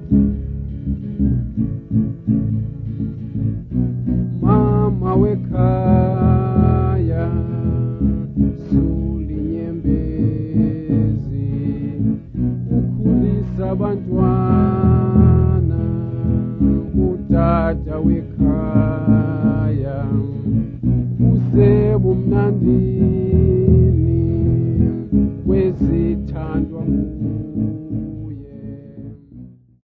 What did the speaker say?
Mama wekhaya suli nyembezi ukhulisa abantwana utata wekhaya usebumnandini wezithandwa nguwe